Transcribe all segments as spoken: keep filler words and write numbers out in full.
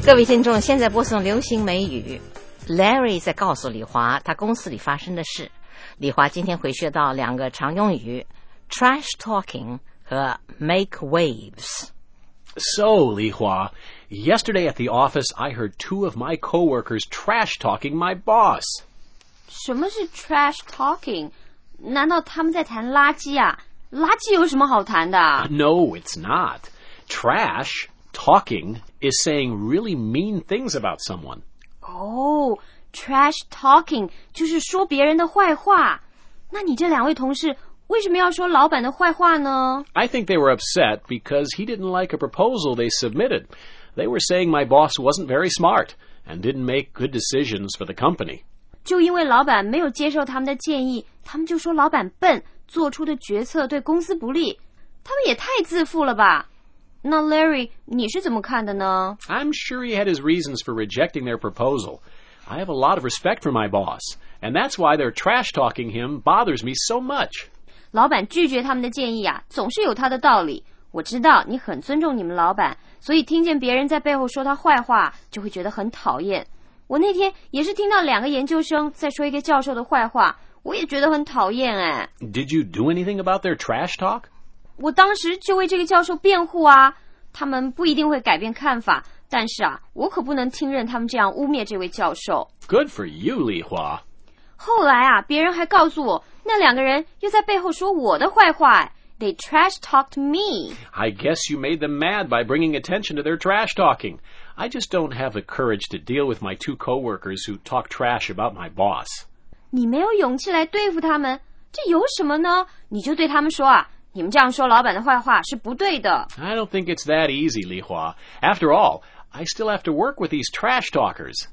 各位听众，现在播送流行美语。Larry 在告诉李华他公司里发生的事。李华今天会学到两个常用语 trash talking 和 make waves。 So, Li Hua, yesterday at the office I heard two of my coworkers trash talking my boss. 什么是 trash talking？ 难道他们在谈垃圾啊？垃圾有什么好谈的？ No, it's not. Trash talking is saying really mean things about someone. 哦、oh, trash talking 就是说别人的坏话。那你这两位同事为什么要说老板的坏话呢？ I think they were upset because he didn't like a proposal they submitted. They were saying my boss wasn't very smart and didn't make good decisions for the company. 就因为老板没有接受他们的建议，他们就说老板笨，做出的决策对公司不利。他们也太自负了吧。那 Larry, 你是怎么看的呢？ I'm sure he had his reasons for rejecting their proposal. I have a lot of respect for my boss, and that's why their trash-talking him bothers me so much. 老板拒绝他们的建议啊，总是有他的道理。我知道你很尊重你们老板，所以听见别人在背后说他坏话，就会觉得很讨厌。我那天也是听到两个研究生在说一个教授的坏话，我也觉得很讨厌哎。 Did you do anything about their trash talk? 我当时就为这个教授辩护啊，他们不一定会改变看法，但是啊，我可不能听任他们这样污蔑这位教授。 Good for you, Li Hua. 后来啊，别人还告诉我，那两个人又在背后说我的坏话。They trash talked me. I guess you made them mad by bringing attention to their trash talking. I just don't have the courage to deal with my two coworkers who talk trash about my boss. 你没有勇气来对付他们，这有什么呢？你就对他们说啊，你们这样说老板的坏话是不对的。 I don't think it's that easy, Li Hua. After all, I still have to work with these trash talkers.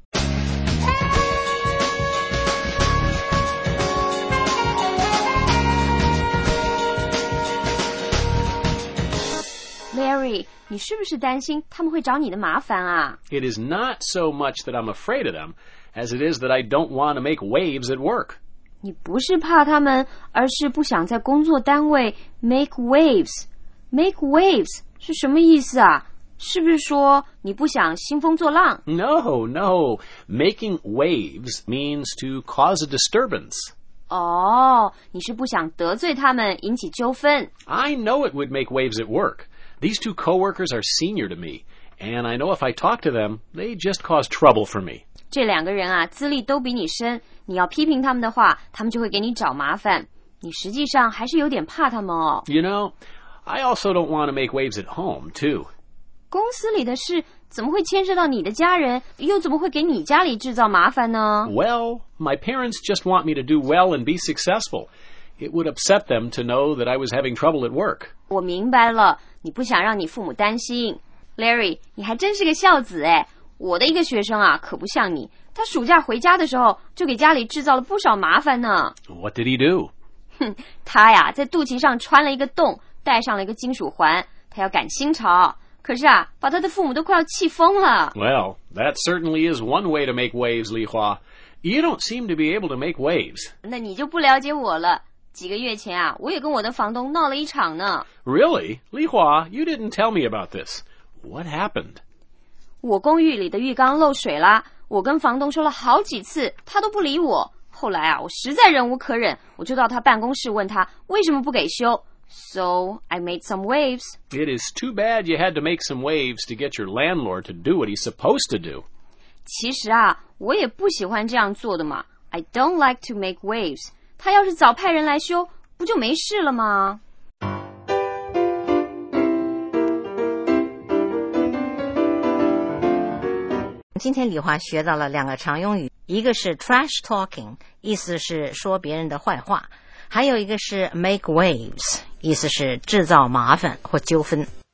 Larry, 你是不是担心他们会找你的麻烦啊？ It is not so much that I'm afraid of them, as it is that I don't want to make waves at work. 你不是怕他们，而是不想在工作单位 make waves. Make waves 是什么意思啊？是不是说你不想兴风作浪？ No, no. Making waves means to cause a disturbance. 哦，你是不想得罪他们，引起纠纷。 I know it would make waves at work. These two coworkers are senior to me, and I know if I talk to them, they just cause trouble for me. 这两个人啊，资历都比你深，你要批评他们的话，他们就会给你找麻烦。你实际上还是有点怕他们哦。 You know, I also don't want to make waves at home, too. 公司里的事怎么会牵涉到你的家人，又怎么会给你家里制造麻烦呢？ Well, my parents just want me to do well and be successful. It would upset them to know that I was having trouble at work. 我明白了，你不想让你父母担心。Larry, 你还真是个孝子哎！我的一个学生啊，可不像你，他暑假回家的时候就给家里制造了不少麻烦呢。 What did he do? 哼，他呀，在肚脐上穿了一个洞，戴上了一个金属环，他要赶新潮。可是啊，把他的父母都快要气疯了。 Well, that certainly is one way to make waves, Li Hua. You don't seem to be able to make waves. 那你就不了解我了。几个月前啊，我也跟我的房东闹了一场呢。 Really? Li Hua, you didn't tell me about this. What happened? 我公寓里的浴缸漏水啦，我跟房东说了好几次，他都不理我。后来啊，我实在忍无可忍，我就到他办公室问他为什么不给修。So, I made some waves. It is too bad you had to make some waves to get your landlord to do what he's supposed to do. 其实啊，我也不喜欢这样做的嘛。I don't like to make waves. 他要是早派人来修，不就没事了吗？ 今天李华学到了两个常用语，一个是 trash talking， 意思是说别人的坏话，还有一个是 make waves， 意思是制造麻烦或纠纷。